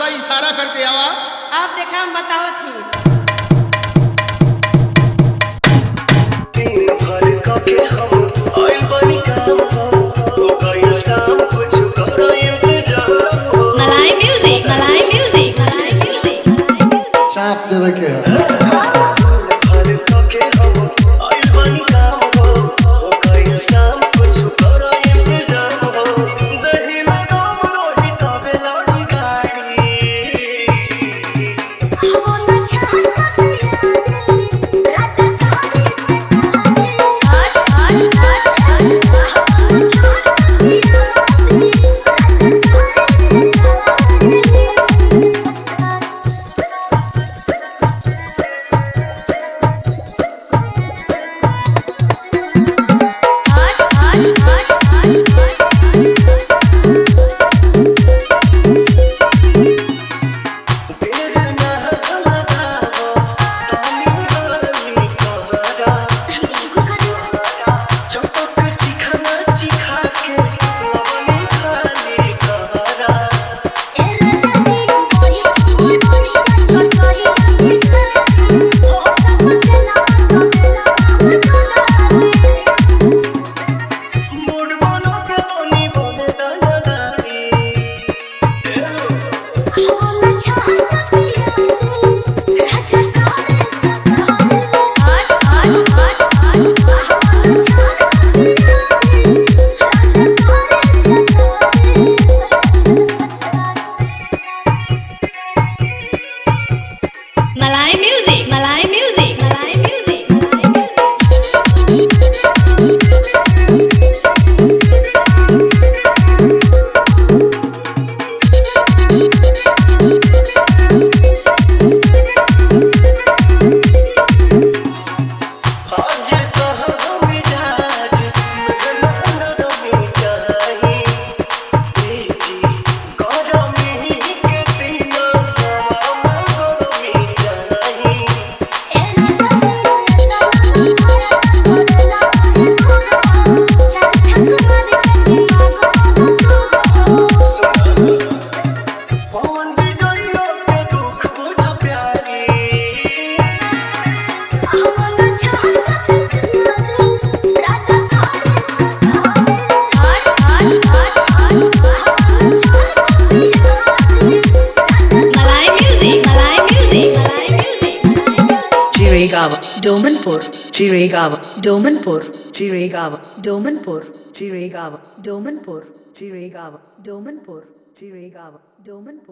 सा इशारा करके आवा। आप देखा हम बताओ थी। दिन भर कके हम आइल बनी काम हो गइल शाम कुछ करो इंतजाम हो। मलाई म्यूजिक चाप देवे के है। दिन भर कके हम आइल बनी काम हो गइल शाम कुछ करो इंतजाम हो। दही में गाम रोही तबे लड़ी गाड़ी। Domanpur, Jiregaon, Domanpur, Jiregaon, Domanpur, Jiregaon, Domanpur, Jiregaon, Domanpur, Jiregaon, Domanpur.